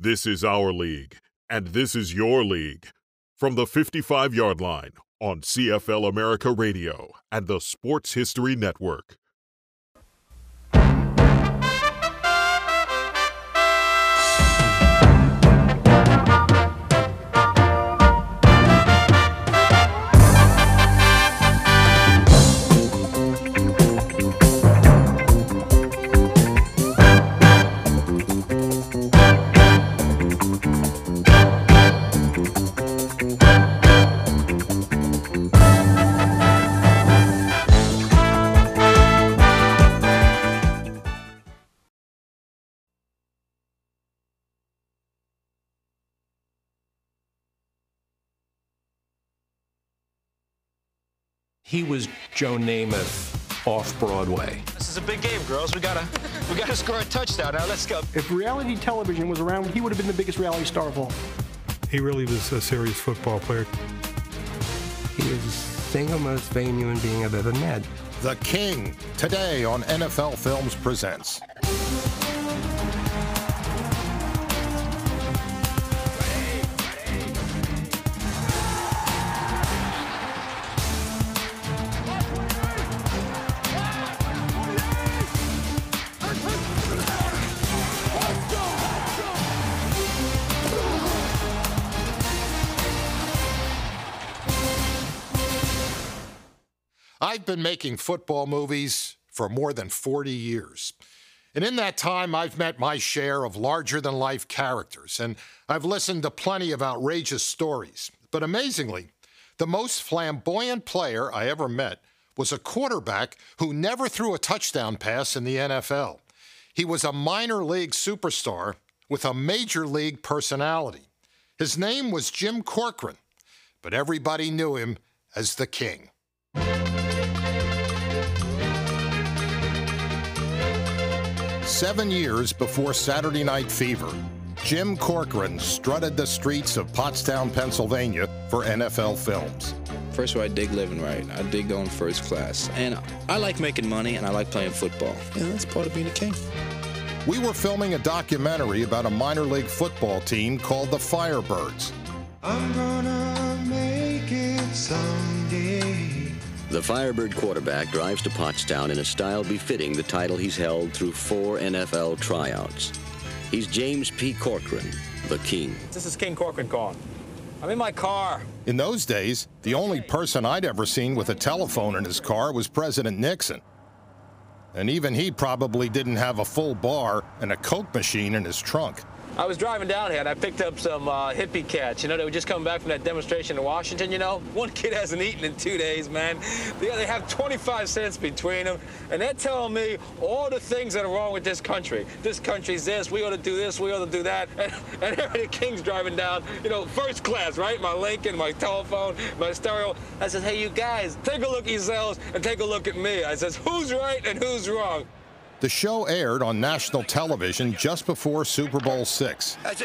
This is our league, and this is your league. From the 55-yard line on CFL America Radio and the Sports History Network. He was Joe Namath off-Broadway. This is a big game, girls. We gotta score a touchdown. Now let's go. If reality television was around, he would have been the biggest reality star of all. He really was a serious football player. He was the single most vain human being I've ever met. The King, today on NFL Films Presents. I've been making football movies for more than 40 years. And in that time, I've met my share of larger-than-life characters, and I've listened to plenty of outrageous stories. But amazingly, the most flamboyant player I ever met was a quarterback who never threw a touchdown pass in the NFL. He was a minor league superstar with a major league personality. His name was Jim Corcoran, but everybody knew him as the King. 7 years before Saturday Night Fever, Jim Corcoran strutted the streets of Pottstown, Pennsylvania for NFL Films. First of all, I dig living right. I dig going first class. And I like making money, and I like playing football. Yeah, that's part of being a king. We were filming a documentary about a minor league football team called the Firebirds. I'm gonna make it someday. The Firebird quarterback drives to Pottstown in a style befitting the title he's held through 4 NFL tryouts. He's James P. Corcoran, the King. This is King Corcoran calling. I'm in my car. In those days, the only person I'd ever seen with a telephone in his car was President Nixon. And even he probably didn't have a full bar and a Coke machine in his trunk. I was driving down here and I picked up some hippie cats. You know, they were just coming back from that demonstration in Washington, you know. One kid hasn't eaten in 2 days, man. They have 25 cents between them, and they're telling me all the things that are wrong with this country. This country's this, we ought to do this, we ought to do that. And here the King's driving down, you know, first class, right? My Lincoln, my telephone, my stereo. I said, hey, you guys, take a look at yourselves and take a look at me. I says, who's right and who's wrong? The show aired on national television just before Super Bowl VI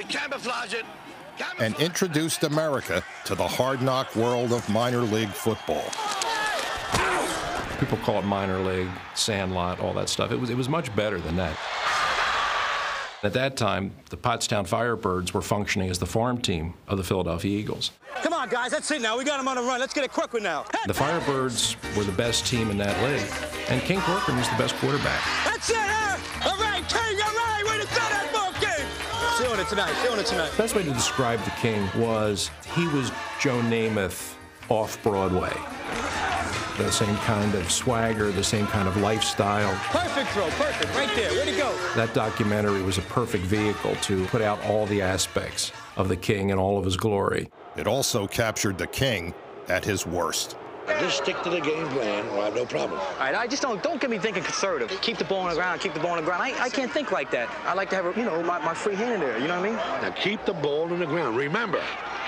and introduced America to the hard-knock world of minor league football. People call it minor league, sandlot, all that stuff. It was much better than that. At that time, the Pottstown Firebirds were functioning as the farm team of the Philadelphia Eagles. Come on, guys, that's it now. We got them on a run. Let's get a quick one now. The Firebirds were the best team in that league, and King Corcoran was the best quarterback. That's it, huh? All right, King, all right. Way to go, that ball game. Feeling it tonight, feeling it tonight. The best way to describe the King was he was Joe Namath off-Broadway. The same kind of swagger, the same kind of lifestyle. Perfect throw, perfect, right there, way to go. That documentary was a perfect vehicle to put out all the aspects of the King and all of his glory. It also captured the King at his worst. Just stick to the game plan, we'll have no problem. All right, I just don't get me thinking conservative. Keep the ball on the ground, keep the ball on the ground. I can't think like that. I like to have, you know, my free hand in there, you know what I mean? Now keep the ball on the ground, remember.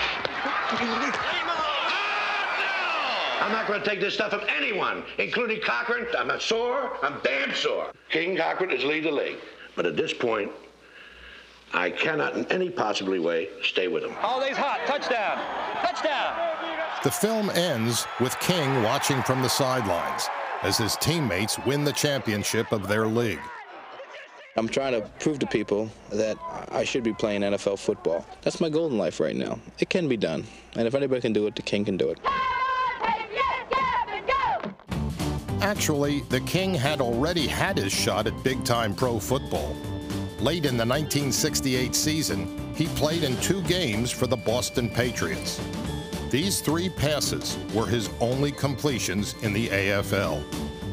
I'm not going to take this stuff from anyone, including Corcoran. I'm not sore. I'm damn sore. King Corcoran is lead the league. But at this point, I cannot in any possibly way stay with him. Holiday's hot. Touchdown. Touchdown. The film ends with King watching from the sidelines as his teammates win the championship of their league. I'm trying to prove to people that I should be playing NFL football. That's my goal in life right now. It can be done. And if anybody can do it, the King can do it. Actually, the King had already had his shot at big-time pro football. Late in the 1968 season, he played in 2 games for the Boston Patriots. These 3 passes were his only completions in the AFL.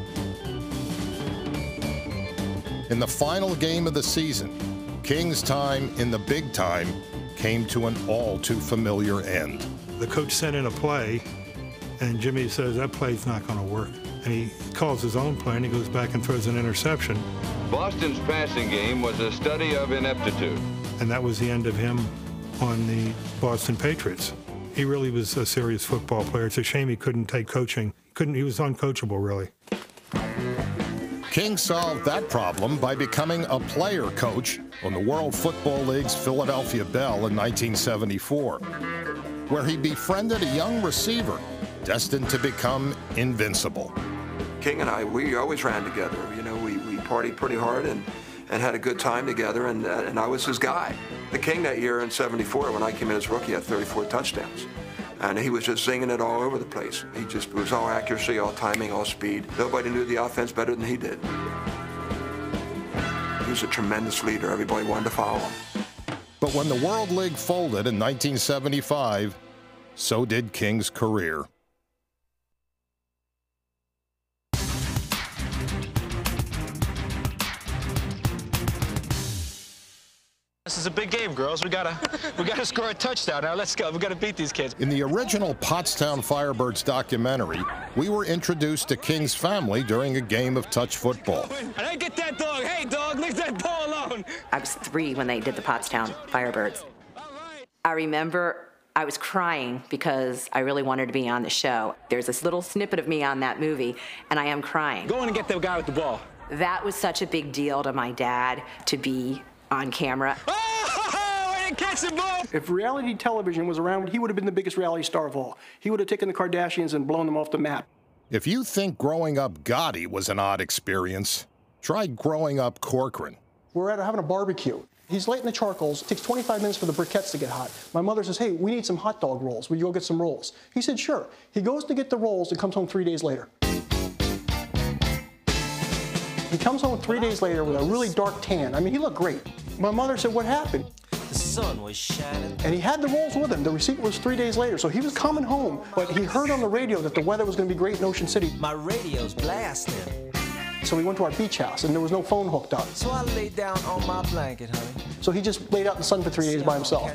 In the final game of the season, King's time in the big time came to an all-too-familiar end. The coach sent in a play, and Jimmy says, that play's not going to work. And he calls his own play, and he goes back and throws an interception. Boston's passing game was a study of ineptitude. And that was the end of him on the Boston Patriots. He really was a serious football player. It's a shame he couldn't take coaching. He was uncoachable, really. King solved that problem by becoming a player coach on the World Football League's Philadelphia Bell in 1974, where he befriended a young receiver destined to become invincible. King and I, we always ran together. You know, we partied pretty hard and had a good time together, and I was his guy. The King that year in '74, when I came in as rookie, had 34 touchdowns. And he was just zinging it all over the place. It was all accuracy, all timing, all speed. Nobody knew the offense better than he did. He was a tremendous leader. Everybody wanted to follow him. But when the World League folded in 1975, so did King's career. This is a big game, girls. We gotta score a touchdown. Now let's go. We gotta beat these kids. In the original Pottstown Firebirds documentary, we were introduced to King's family during a game of touch football. I didn't get that dog. Hey, dog, leave that ball alone. I was 3 when they did the Pottstown Firebirds. I remember I was crying because I really wanted to be on the show. There's this little snippet of me on that movie, and I am crying. Go in and get the guy with the ball. That was such a big deal to my dad to be on camera. I didn't catch the ball! If reality television was around, he would have been the biggest reality star of all. He would have taken the Kardashians and blown them off the map. If you think growing up Gotti was an odd experience, try growing up Corcoran. We're having a barbecue. He's lighting the charcoals. It takes 25 minutes for the briquettes to get hot. My mother says, hey, we need some hot dog rolls. Will you go get some rolls? He said, sure. He goes to get the rolls and comes home 3 days later. He comes home 3 days later with a really dark tan. I mean, he looked great. My mother said, what happened? The sun was shining. And he had the rolls with him. The receipt was 3 days later, so he was coming home. But he heard on the radio that the weather was going to be great in Ocean City. My radio's blasting. So we went to our beach house, and there was no phone hooked up. So I laid down on my blanket, honey. So he just laid out in the sun for 3 days by himself.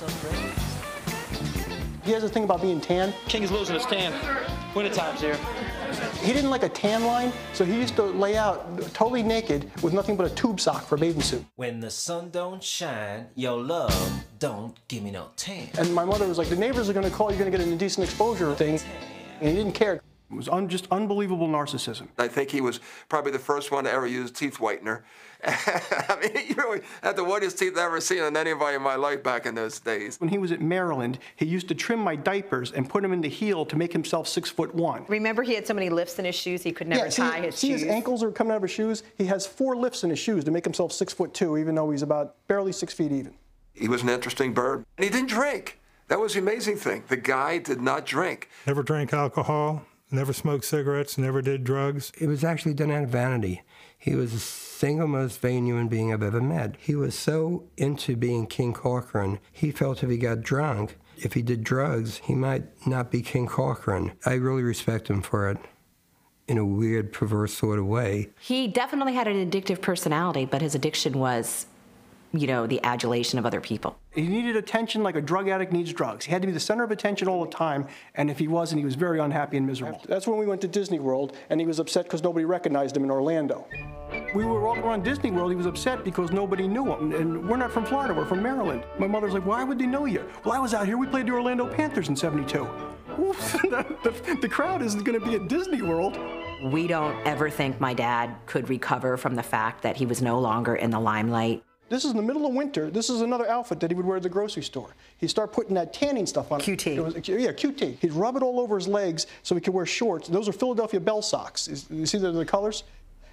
He has a thing about being tan. King is losing his tan. Winter time's here. He didn't like a tan line, so he used to lay out totally naked with nothing but a tube sock for a bathing suit. When the sun don't shine, your love don't give me no tan. And my mother was like, the neighbors are going to call, you're going to get an indecent exposure thing. And he didn't care. It was just unbelievable narcissism. I think he was probably the first one to ever use teeth whitener. I mean, he really had the whitest teeth I've ever seen on anybody in my life back in those days. When he was at Maryland, he used to trim my diapers and put them in the heel to make himself 6'1". Remember, he had so many lifts in his shoes, he could never tie his shoes. See his ankles are coming out of his shoes? He has 4 lifts in his shoes to make himself 6'2", even though he's about barely 6 feet even. He was an interesting bird. And he didn't drink. That was the amazing thing. The guy did not drink. Never drank alcohol, never smoked cigarettes, never did drugs. It was actually done out of vanity. He was the single most vain human being I've ever met. He was so into being King Corcoran, he felt if he got drunk, if he did drugs, he might not be King Corcoran. I really respect him for it in a weird, perverse sort of way. He definitely had an addictive personality, but his addiction was, you know, the adulation of other people. He needed attention like a drug addict needs drugs. He had to be the center of attention all the time, and if he wasn't, he was very unhappy and miserable. That's when we went to Disney World, and he was upset because nobody recognized him in Orlando. We were walking around Disney World, he was upset because nobody knew him, and we're not from Florida, we're from Maryland. My mother's like, why would they know you? Well, I was out here, we played the Orlando Panthers in '72. The crowd isn't gonna be at Disney World. We don't ever think my dad could recover from the fact that he was no longer in the limelight. This is in the middle of winter. This is another outfit that he would wear at the grocery store. He'd start putting that tanning stuff on. QT. Yeah, QT. He'd rub it all over his legs so he could wear shorts. Those are Philadelphia Bell socks. You see the colors?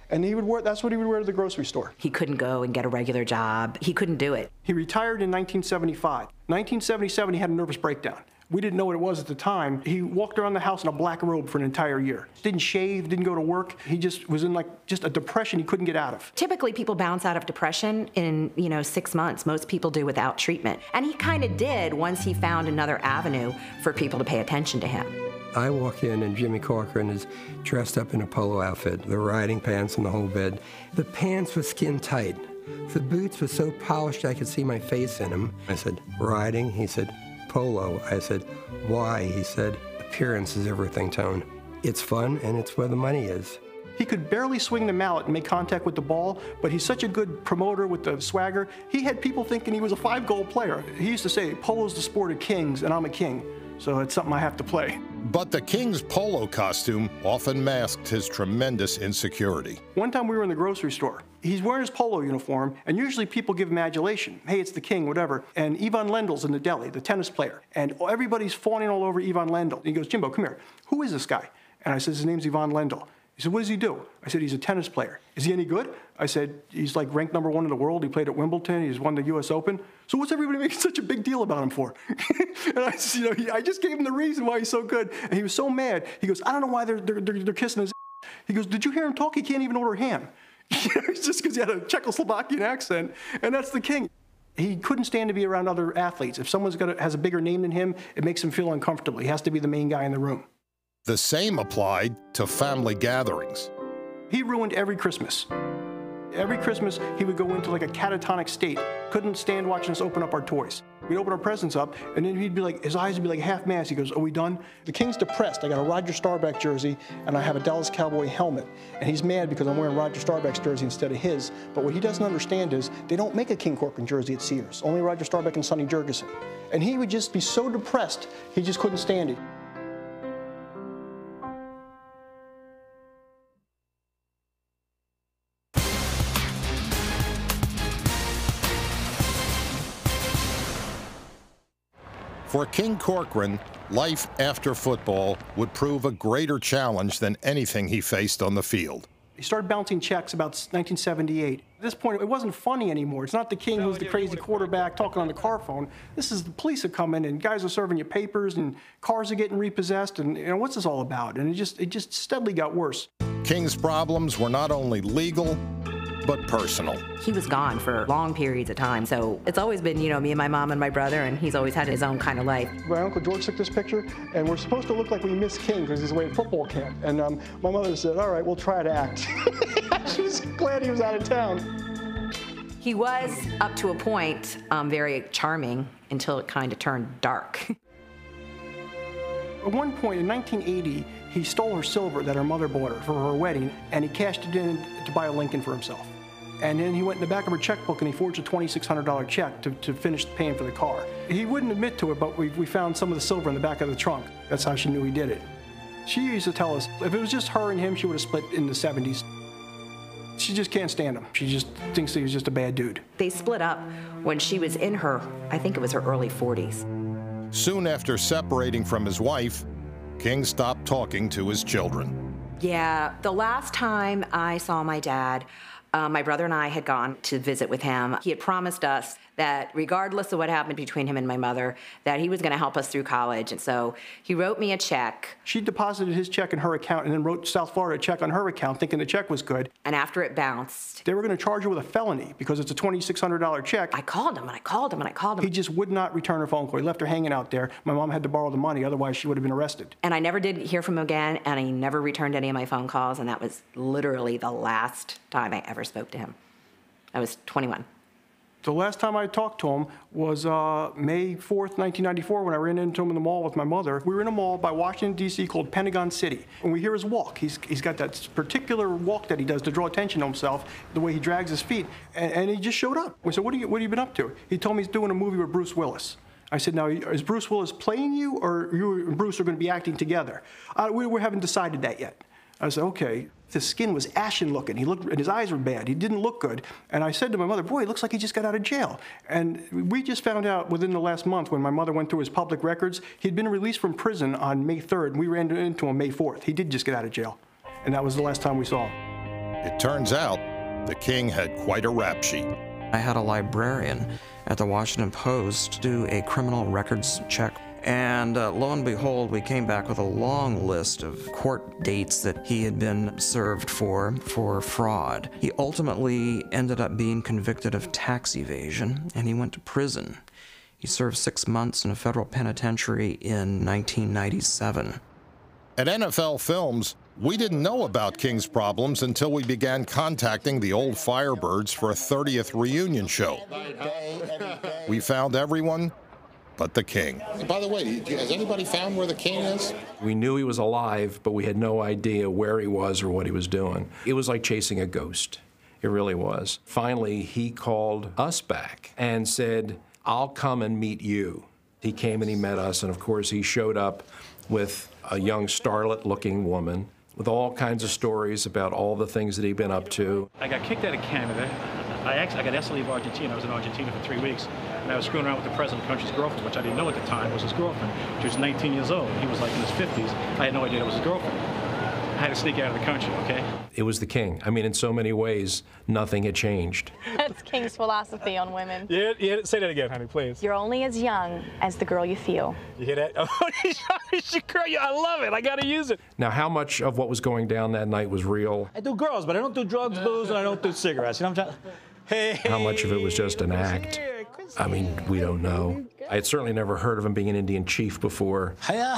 And that's what he would wear to the grocery store. He couldn't go and get a regular job. He couldn't do it. He retired in 1975. 1977, he had a nervous breakdown. We didn't know what it was at the time. He walked around the house in a black robe for an entire year. Didn't shave, didn't go to work. He just was in just a depression he couldn't get out of. Typically, people bounce out of depression in, 6 months. Most people do without treatment. And he kind of did once he found another avenue for people to pay attention to him. I walk in and Jimmy Corcoran is dressed up in a polo outfit, the riding pants and the whole bit. The pants were skin tight. The boots were so polished I could see my face in them. I said, riding? He said, polo. I said, why? He said, appearance is everything, Tone. It's fun and it's where the money is. He could barely swing the mallet and make contact with the ball, but he's such a good promoter with the swagger. He had people thinking he was a 5-goal player. He used to say, polo's the sport of kings and I'm a king, so it's something I have to play. But the King's polo costume often masked his tremendous insecurity. One time we were in the grocery store. He's wearing his polo uniform, and usually people give him adulation. Hey, it's the King, whatever. And Ivan Lendl's in the deli, the tennis player. And everybody's fawning all over Ivan Lendl. And he goes, Jimbo, come here. Who is this guy? And I said, his name's Ivan Lendl. He said, what does he do? I said, he's a tennis player. Is he any good? I said, he's like ranked #1 in the world. He played at Wimbledon. He's won the U.S. Open. So what's everybody making such a big deal about him for? And I said, I just gave him the reason why he's so good. And he was so mad. He goes, I don't know why they're kissing his ass. He goes, did you hear him talk? He can't even order ham. It's just because he had a Czechoslovakian accent. And that's the King. He couldn't stand to be around other athletes. If someone has a bigger name than him, it makes him feel uncomfortable. He has to be the main guy in the room. The same applied to family gatherings. He ruined every Christmas. Every Christmas, he would go into like a catatonic state. Couldn't stand watching us open up our toys. We'd open our presents up, and then he'd be like, his eyes would be like half-mast. He goes, are we done? The King's depressed. I got a Roger Staubach jersey, and I have a Dallas Cowboy helmet. And he's mad because I'm wearing Roger Staubach's jersey instead of his. But what he doesn't understand is they don't make a King Corcoran jersey at Sears. Only Roger Staubach and Sonny Jurgensen. And he would just be so depressed, he just couldn't stand it. For King Corcoran, life after football would prove a greater challenge than anything he faced on the field. He started bouncing checks about 1978. At this point, it wasn't funny anymore. It's not the King who's the crazy quarterback talking on the car phone. This is the police are coming and guys are serving you papers and cars are getting repossessed and what's this all about? And it just steadily got worse. King's problems were not only legal, but personal. He was gone for long periods of time, so it's always been, me and my mom and my brother, and he's always had his own kind of life. My Uncle George took this picture, and we're supposed to look like we miss King because he's away at football camp. And my mother said, all right, we'll try to act. She was glad he was out of town. He was, up to a point, very charming until it kind of turned dark. At one point in 1980, he stole her silver that her mother bought her for her wedding, and he cashed it in to buy a Lincoln for himself. And then he went in the back of her checkbook and he forged a $2,600 check to finish paying for the car. He wouldn't admit to it, but we found some of the silver in the back of the trunk. That's how she knew he did it. She used to tell us, if it was just her and him, she would have split in the 70s. She just can't stand him. She just thinks he was just a bad dude. They split up when she was in her, I think it was her early 40s. Soon after separating from his wife, King stopped talking to his children. Yeah, the last time I saw my dad, my brother and I had gone to visit with him. He had promised us that regardless of what happened between him and my mother, that he was going to help us through college. And so he wrote me a check. She deposited his check in her account and then wrote South Florida a check on her account thinking the check was good. And after it bounced, they were going to charge her with a felony because it's a $2,600 check. I called him and I called him and I called him. He just would not return her phone call. He left her hanging out there. My mom had to borrow the money, otherwise she would have been arrested. And I never did hear from him again, and he never returned any of my phone calls, and that was literally the last time I ever spoke to him. I was 21. The last time I talked to him was May 4th, 1994, when I ran into him in the mall with my mother. We were in a mall by Washington, D.C. called Pentagon City. And we hear his walk. He's got that particular walk that he does to draw attention to himself, the way he drags his feet. And he just showed up. We said, what have you been up to? He told me he's doing a movie with Bruce Willis. I said, now, is Bruce Willis playing you, or you and Bruce are going to be acting together? We haven't decided that yet. I said, okay. His skin was ashen looking. He looked, and his eyes were bad. He didn't look good. And I said to my mother, boy, it looks like he just got out of jail. And we just found out within the last month, when my mother went through his public records, he'd been released from prison on May 3rd, and we ran into him May 4th. He did just get out of jail. And that was the last time we saw him. It turns out the king had quite a rap sheet. I had a librarian at the Washington Post do a criminal records check. And lo and behold, we came back with a long list of court dates that he had been served for fraud. He ultimately ended up being convicted of tax evasion, and he went to prison. He served 6 months in a federal penitentiary in 1997. At NFL Films, we didn't know about King's problems until we began contacting the old Firebirds for a 30th reunion show. We found everyone but the king. By the way, has anybody found where the king is? We knew he was alive, but we had no idea where he was or what he was doing. It was like chasing a ghost. It really was. Finally, he called us back and said, "I'll come and meet you." He came and he met us, and of course he showed up with a young starlet-looking woman with all kinds of stories about all the things that he'd been up to. I got kicked out of Canada. I got asked to leave Argentina. I was in Argentina for 3 weeks, and I was screwing around with the president of the country's girlfriend, which I didn't know at the time was his girlfriend. She was 19 years old. He was like in his 50s. I had no idea it was his girlfriend. I had to sneak out of the country, okay? It was the king. I mean, in so many ways, nothing had changed. That's King's philosophy on women. Yeah, say that again, honey, please. You're only as young as the girl you feel. You hear that? Oh, I love it. I got to use it. Now, how much of what was going down that night was real? I do girls, but I don't do drugs, booze, and I don't do cigarettes. You know what I'm trying? Hey. How much of it was just an act? I mean, we don't know. I had certainly never heard of him being an Indian chief before.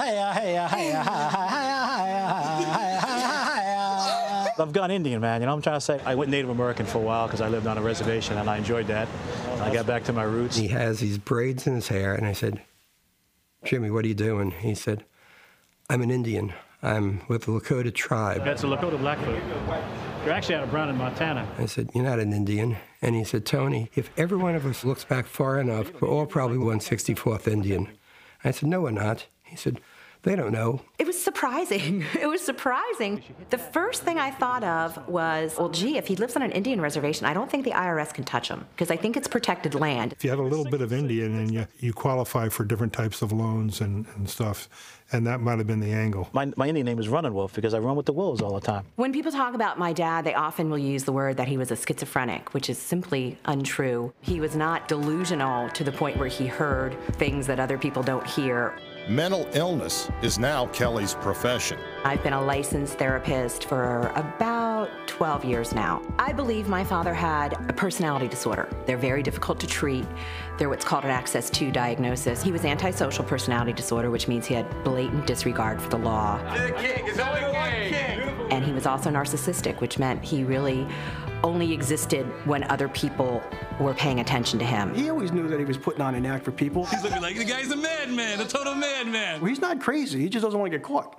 I've gone Indian, man. You know what I'm trying to say? I went Native American for a while because I lived on a reservation, and I enjoyed that. I got back to my roots. He has these braids in his hair, and I said, "Jimmy, what are you doing?" He said, "I'm an Indian. I'm with the Lakota tribe." That's the Lakota Blackfoot. You're actually out of Brown in Montana. I said, "You're not an Indian." And he said, "Tony, if every one of us looks back far enough, we're all probably 164th Indian." I said, "No, we're not." He said, "They don't know." It was surprising. It was surprising. The first thing I thought of was, well, gee, if he lives on an Indian reservation, I don't think the IRS can touch him because I think it's protected land. If you have a little bit of Indian and you qualify for different types of loans and stuff, and that might have been the angle. My Indian name is Running Wolf because I run with the wolves all the time. When people talk about my dad, they often will use the word that he was a schizophrenic, which is simply untrue. He was not delusional to the point where he heard things that other people don't hear. Mental illness is now Kelly's profession. I've been a licensed therapist for about 12 years now. I believe my father had a personality disorder. They're very difficult to treat. They're what's called an Access 2 diagnosis. He was antisocial personality disorder, which means he had blatant disregard for the law. The king is only one king. And he was also narcissistic, which meant he really only existed when other people were paying attention to him. He always knew that he was putting on an act for people. He's looking like the guy's a madman, a total madman. Well, he's not crazy. He just doesn't want to get caught.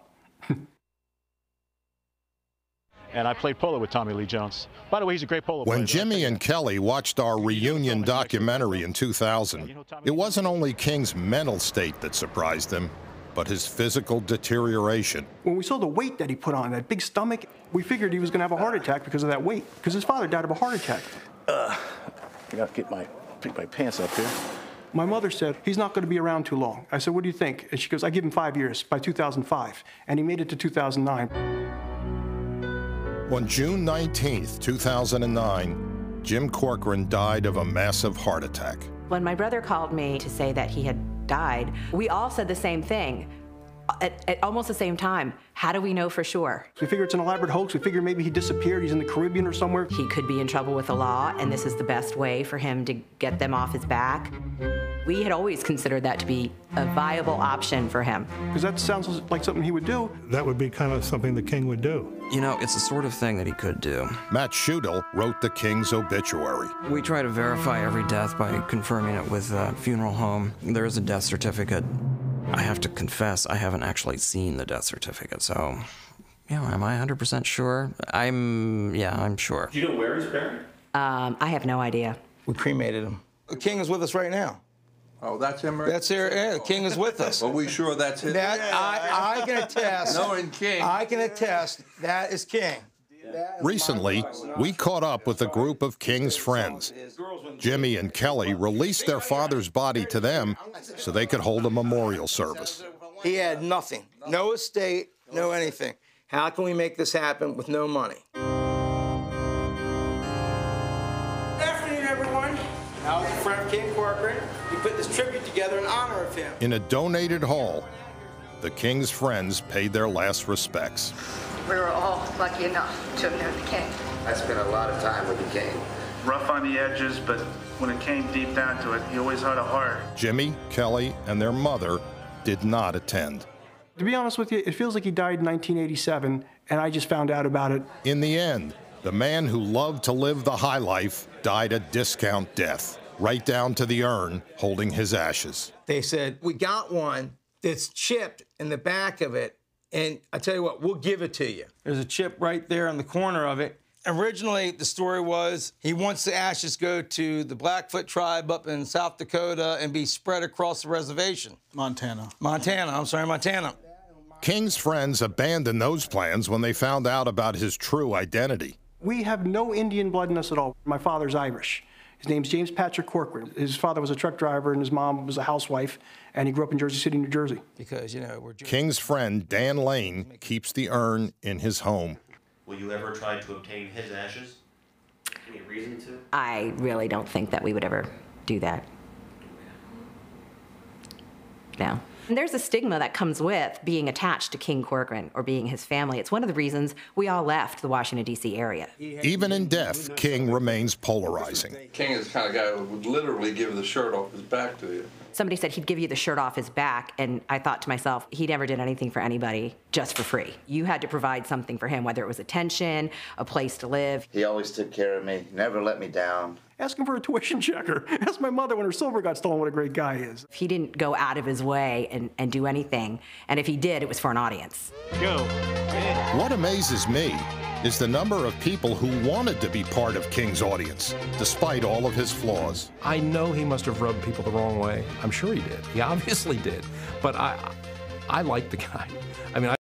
And I played polo with Tommy Lee Jones. By the way, he's a great polo player. When Jimmy and Kelly watched our reunion documentary in 2000, it wasn't only King's mental state that surprised them, but his physical deterioration. When we saw the weight that he put on, that big stomach, we figured he was going to have a heart attack because of that weight, because his father died of a heart attack. I got to pick my pants up here. My mother said, he's not going to be around too long. I said, what do you think? And she goes, I give him 5 years, by 2005. And he made it to 2009. On June 19th, 2009, Jim Corcoran died of a massive heart attack. When my brother called me to say that he had died, we all said the same thing at almost the same time. How do we know for sure? We figure it's an elaborate hoax. We figure maybe he disappeared. He's in the Caribbean or somewhere. He could be in trouble with the law, and this is the best way for him to get them off his back. We had always considered that to be a viable option for him. Because that sounds like something he would do. That would be kind of something the king would do. You know, it's the sort of thing that he could do. Matt Schudel wrote the King's obituary. We try to verify every death by confirming it with a funeral home. There is a death certificate. I have to confess, I haven't actually seen the death certificate, so, am I 100% sure? I'm sure. Do you know where he's buried? I have no idea. We cremated him. The king is with us right now. Oh, that's him right That's here, yeah, the king is with us. Are we sure that's him? I can attest. Knowing King. I can attest that is King. Recently, we caught up with a group of King's friends. Jimmy and Kelly released their father's body to them so they could hold a memorial service. He had nothing, no estate, no anything. How can we make this happen with no money? together in honor of him. In a donated hall, the king's friends paid their last respects. We were all lucky enough to have known the king. I spent a lot of time with the king. Rough on the edges, but when it came deep down to it, he always had a heart. Jimmy, Kelly, and their mother did not attend. To be honest with you, it feels like he died in 1987, and I just found out about it. In the end, the man who loved to live the high life died a discount death, right down to the urn holding his ashes. They said, we got one that's chipped in the back of it, and I tell you what, we'll give it to you. There's a chip right there on the corner of it. Originally, the story was he wants the ashes go to the Blackfoot tribe up in South Dakota and be spread across the reservation. Montana. Montana. King's friends abandoned those plans when they found out about his true identity. We have no Indian blood in us at all. My father's Irish. His name's James Patrick Corcoran. His father was a truck driver and his mom was a housewife, and he grew up in Jersey City, New Jersey. Because, you know, King's friend Dan Lane keeps the urn in his home. Will you ever try to obtain his ashes? Any reason to? I really don't think that we would ever do that. No. And there's a stigma that comes with being attached to King Corcoran or being his family. It's one of the reasons we all left the Washington, D.C. area. Even in death, King remains polarizing. King is the kind of guy who would literally give the shirt off his back to you. Somebody said he'd give you the shirt off his back, and I thought to myself, he never did anything for anybody just for free. You had to provide something for him, whether it was attention, a place to live. He always took care of me, never let me down. Ask him for a tuition checker. Ask my mother when her silver got stolen what a great guy he is. He didn't go out of his way and do anything, and if he did, it was for an audience. Go. What amazes me is the number of people who wanted to be part of King's audience, despite all of his flaws. I know he must have rubbed people the wrong way. I'm sure he did. He obviously did. But I like the guy. I mean,